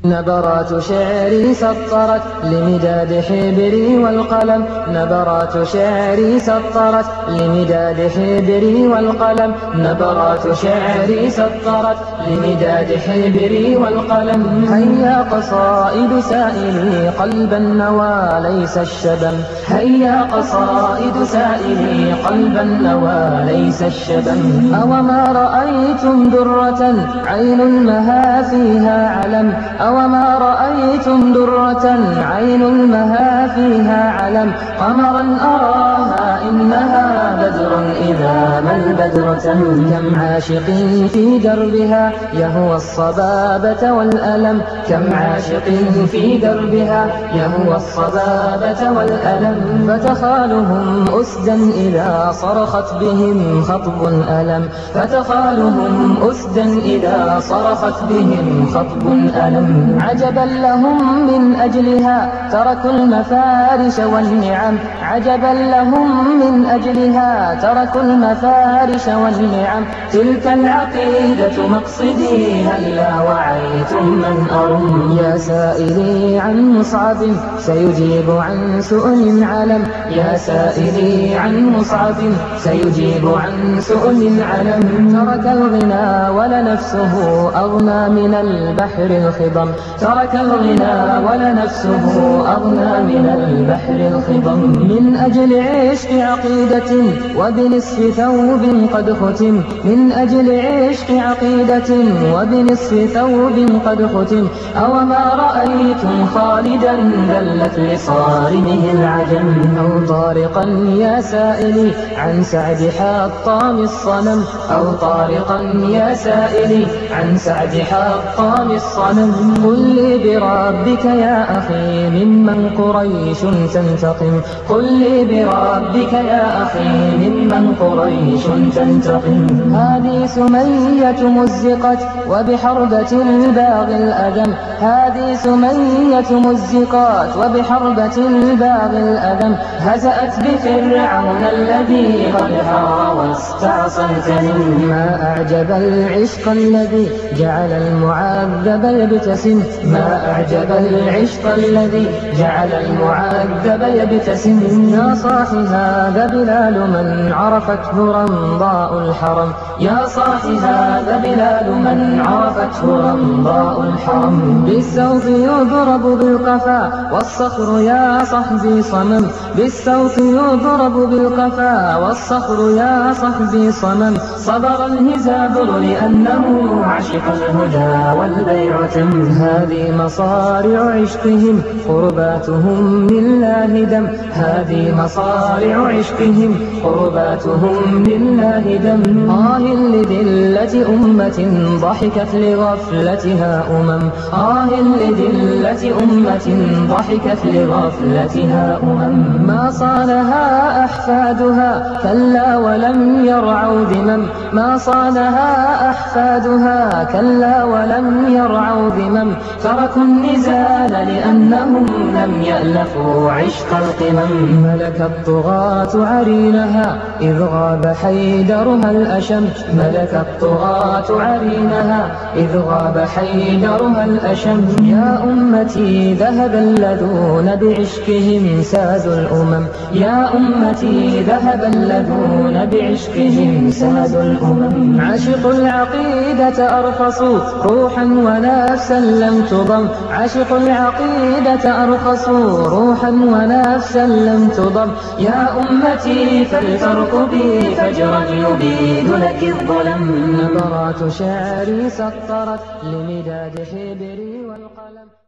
نبرات شعري سطرت لمداد حبري والقلم، نبرات شعري سطرت لمداد حبري والقلم، نبرات شعري سطرت لمداد حبري والقلم. هيا قصائد سائلي قلب النوى ليس الشبم، هيا قصائد سائلي قلب النوى ليس الشبم. أوما رأيتم درة عين المها فيها علم، أوما رأيتم درة عين المها فيها علم. قمرا أراها إنها بدر إذا ما البدر تم. كم عاشق في دربها يهوى الصبابة والألم، كم عاشق في دربها يهوى الصبابة والألم. فتخالهم أسدا إذا صرخت بهم خطب ألم، فتخالهم أسدا إذا صرخت بهم خطب ألم. عجبا لهم من أجلها تركوا المفارش والنعم، عجبا لهم من أجلها تركوا المفارش والنعم. تلك العقيدة مقصدي هلا وعيتم من أرم. يا سائلي عن مصعب سيجيب عن سؤل علم، يا سائلي عن مصعب سيجيب عن سؤل علم. ترك الغنى ولنفسه أغنى من البحر الخضم، ترك الغنى ولنفسه أغنى من البحر الخضم. من أجل عشق عقيدة وبنصف ثوب قد ختم، من أجل عشق عقيدة وبنصف ثوب قد ختم. أوما رأيتم خالدا ذلت لصارمه العجم، أو طارقا يا سائلي عن سعد حطام الصنم، أو طارقا يا سائلي عن سعد حطام الصنم. قل لي بربك يا أخي ممن قريش تنتقم، قل لي بربك يا أخي ممن قريش تنتقم. هذه سمية مزقت وبحربة الباغي الأدم، هذه سمية مزقت وبحربة الباغي الأدم. هزأت بفرعون الذي قد حار واستعصى الكريم. ما أعجب العشق الذي جعل المعذب يبتسم، ما أعجب العشق الذي جعل المعذب يبتسم. يا صاح هذا بلال من عرفته رمضاء الحرم، يا صاح هذا بلال من عرفته رمضاء الحرم. بالسوف يضرب بالقفا والصخر يا صحبي صمم، بالسوف يضرب بالقفا والصخر يا صحبي صمم. صبر الهزابر لأنه عشق الهدى والبيع تم. هذه مصارع عشقهم قرباتهم لله دم، هذه مصارع عشقهم قرباتهم لله دم. آه لذلة أمة ضحكت لغفلتها آه لذلة أمة ضحكت لغفلتها ما صانها أحفادها كلا ولم يرعوا ذمم، ما صانها أحفادها كلا ولم يرعوا ذمم. تركوا النزال لأنهم لم يألفوا عشق القمم. ملك الطغاة عرينها إذ غاب حيدرها الأشم، ملك الطغاة عرينها إذ غاب حيدرها الأشم. يا أمتي ذهب الذون بعشقهم سادوا الأمم، يا أمتي ذهب الذون بعشقهم سادوا الأمم. عشقوا العقيدة أرخصوا روحا ونفسا لم تضم، عشقوا العقيدة أرخصوا روحا ونفسا لم تضم. يا أمتي فلترقبي فجرا يبيد لك الظلم. نبرات شعري سطرت لمداد حبري والقلم.